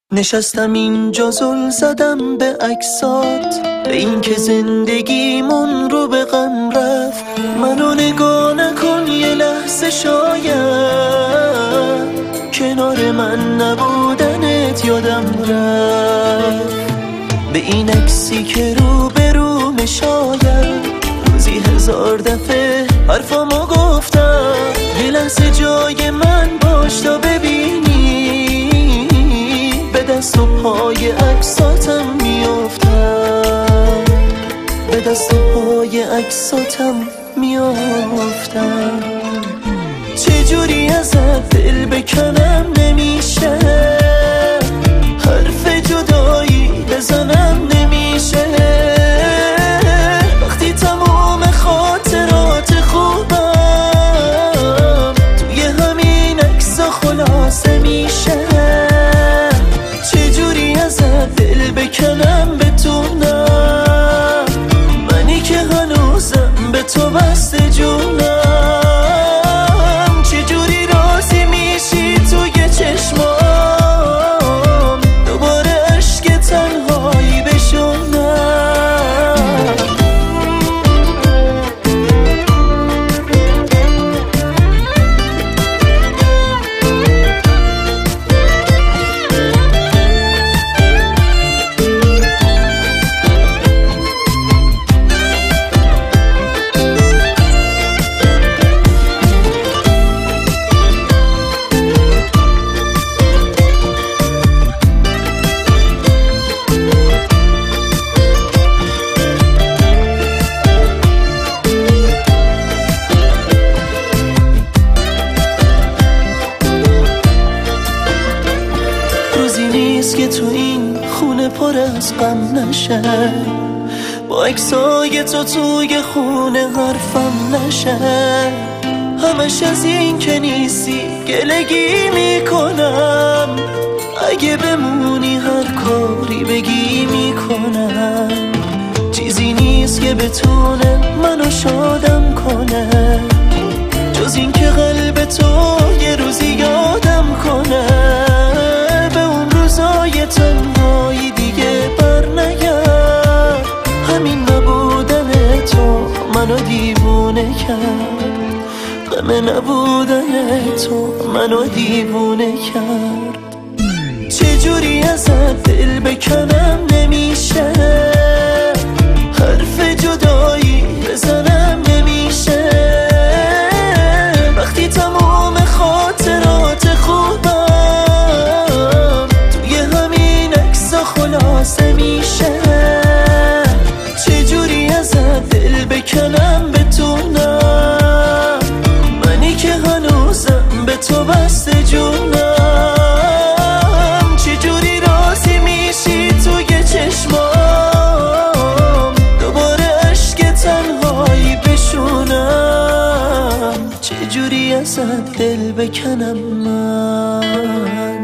نشستم اینجا زل زدم به عکسات، به این که زندگیمون رو به غم رفت. منو نگاه نکن یه لحظه، شاید کنار من نبودنت یادم رفت. به این عکسی که رو به رومه، شاید روزی 1000 دفعه حرفامو گفتم. یه لحظه جای من باش تا ببینی به دست و پای عکساتم میافتم، به دست و پای عکساتم میافتم. چجوری ازت دل بکنم نمیشه، حرف جدایی بزنم نمیشه. وقتی تموم خاطرات خوبم توی همین عکسا خلاصه میشه. چجوری ازت دل بکنم بتونم، منی که هنوزم به تو بسته جونم. چجوری راضی میشی توی چشمام دوباره عشق تنهایی بشونم. که تو این خونه پر از غم نشه، با عکسای تو توی خونه حرفم نشه. همش از این که نیستی گلگی میکنم، اگه بمونی هر کاری بگی میکنم. چیزی نیست که بتونه منو شادم کنه جز این که قلب تو یه روزی یادم کنه. روزای تنهایی دیگه بر نگرد، همین نبودن تو منو دیوونه کرد. غم نبودن تو منو دیوونه کرد. چجوری ازت دل بکنم نمیشه، حرف جدایی بزنم نمیشه. وقتی تموم خاطرات خوبم خلاصه میشه. چجوری ازت دل بکنم بتونم، منی که هنوزم به تو بسته جونم. چجوری راضی میشی توی چشمام دوباره عشق تنهایی بشونم. چجوری ازت دل بکنم من.